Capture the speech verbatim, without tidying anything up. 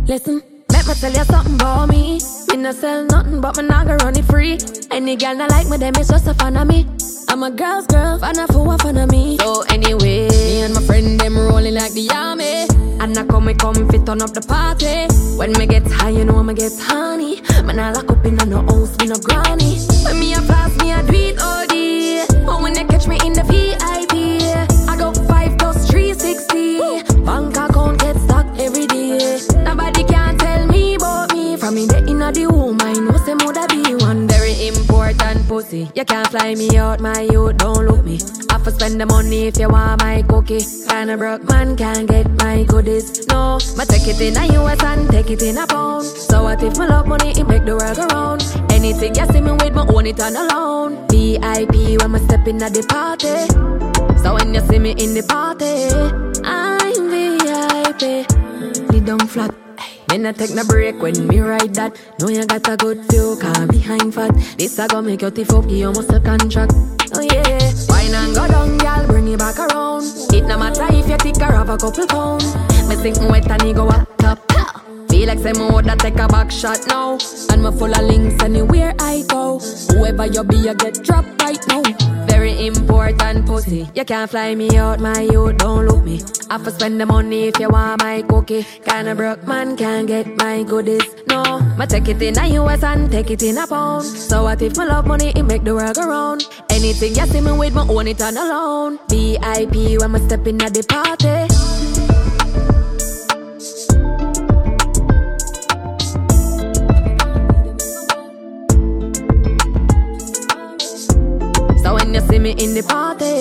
Listen, let me tell you something about me. Me no sell nothing, but me nah go run it free. Any girl not like me, them is just a fan of me. I'm a girl's girl, fan of who a fan of me. So anyway, me and my friend them rolling like the army. And I come, me come fit on up the party. When me get high, you know me get honey. Man, I lock up in a no house, me no granny. When me a flash, me a do it O D. But when they catch me in the V I P, I go five plus three sixty. Bank account get stocked every day. Nobody can tell me about me. From me the inna the womb, I know say mother be one very important pussy. You can't fly me out, my youth, don't look me. I for spend the money if you want my cookie. Kinda broke man can't get my goodies. No, ma take it in a U S and take it in a pound. So what if my love money, it make the world go round. Anything you see me with, me own it on alone. V I P when me step in at the party. So when you see me in the party, I'm V I P. Lay down flat. Then I take no break when me ride that. Know you got a good feel, cause behind fat. This a go make you tiff up, give you almost a contract. Oh yeah, wine and go down, girl, bring it back around. It no matter if you thick or have a couple pound. Me sink wet and he go up top. Feel like say me woulda take a back shot now. And me full of links anywhere I go. Whoever you be, you get dropped right now. Very important pussy. You can't fly me out, my youth, don't look me. I for spend the money if you want my cookie. Kinda broke man can't get my goodies. No, ma take it in a U S and take it in a pound. So what if my love money, it make the world go round. Anything you see me with, me own it on alone. V I P when me step in at the party. So when you see me in the party,